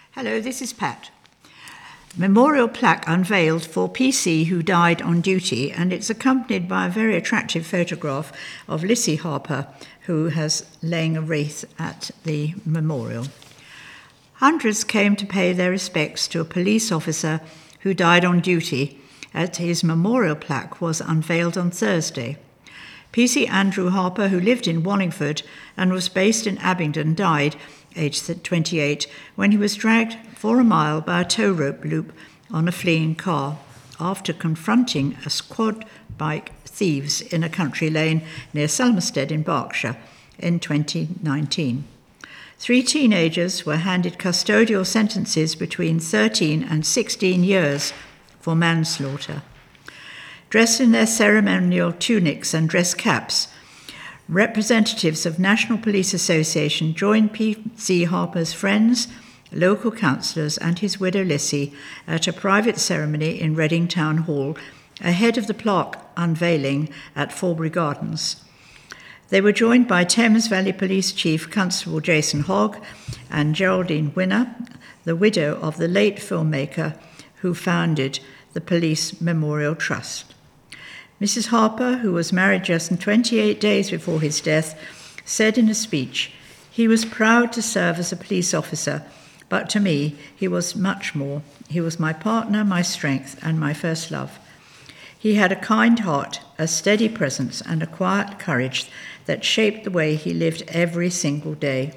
Hello, this is Pat. Memorial plaque unveiled for PC who died on duty, and it's accompanied by a very attractive photograph of Lissy Harper, who has laying a wreath at the memorial. Hundreds came to pay their respects to a police officer who died on duty, as his memorial plaque was unveiled on Thursday. PC Andrew Harper, who lived in Wallingford and was based in Abingdon, died, aged 28, when he was dragged for a mile by a tow rope loop on a fleeing car after confronting a squad bike thieves in a country lane near Selmersted in Berkshire in 2019. 3 teenagers were handed custodial sentences between 13 and 16 years for manslaughter. Dressed in their ceremonial tunics and dress caps, representatives of National Police Association joined PC Harper's friends, local councillors and his widow Lissy at a private ceremony in Reading Town Hall ahead of the plaque unveiling at Forbury Gardens. They were joined by Thames Valley Police Chief Constable Jason Hogg and Geraldine Winner, the widow of the late filmmaker who founded the Police Memorial Trust. Mrs. Harper, who was married just 28 days before his death, said in a speech, "He was proud to serve as a police officer, but to me, he was much more. He was my partner, my strength, and my first love. He had a kind heart, a steady presence, and a quiet courage that shaped the way he lived every single day."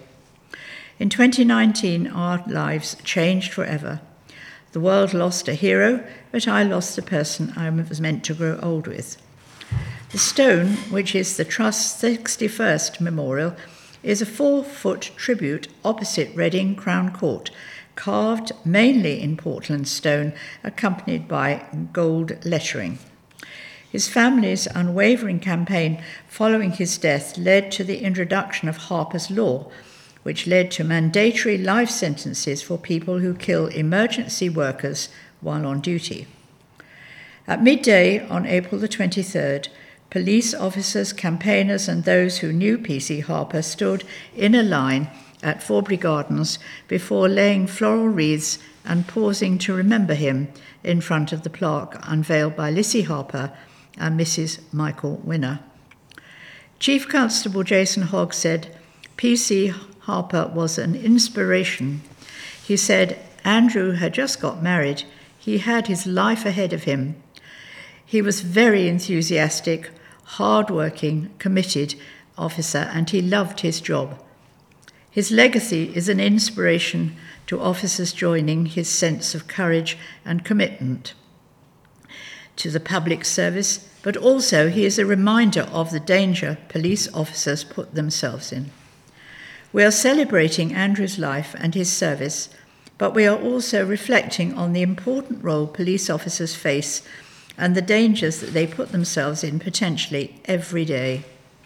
In 2019, our lives changed forever. The world lost a hero, but I lost the person I was meant to grow old with. The stone, which is the Trust's 61st memorial, is a 4-foot tribute opposite Reading Crown Court, carved mainly in Portland stone, accompanied by gold lettering. His family's unwavering campaign following his death led to the introduction of Harper's Law, which led to mandatory life sentences for people who kill emergency workers while on duty. At midday on April the 23rd, police officers, campaigners, and those who knew PC Harper stood in a line at Forbury Gardens before laying floral wreaths and pausing to remember him in front of the plaque unveiled by Lissy Harper and Mrs. Michael Winner. Chief Constable Jason Hogg said, "PC Harper was an inspiration." He said Andrew had just got married. He had his life ahead of him. He was very enthusiastic, hard-working, committed officer, and he loved his job. His legacy is an inspiration to officers joining his sense of courage and commitment to the public service, but also he is a reminder of the danger police officers put themselves in. We are celebrating Andrew's life and his service, but we are also reflecting on the important role police officers face and the dangers that they put themselves in potentially every day.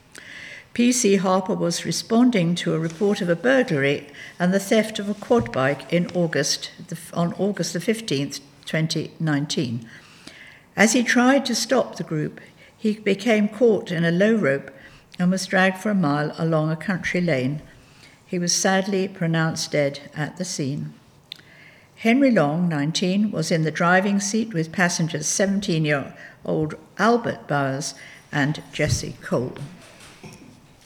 PC Harper was responding to a report of a burglary and the theft of a quad bike on August the 15th, 2019. As he tried to stop the group, he became caught in a low rope and was dragged for a mile along a country lane. He was sadly pronounced dead at the scene. Henry Long, 19, was in the driving seat with passengers 17-year-old Albert Bowers and Jesse Cole.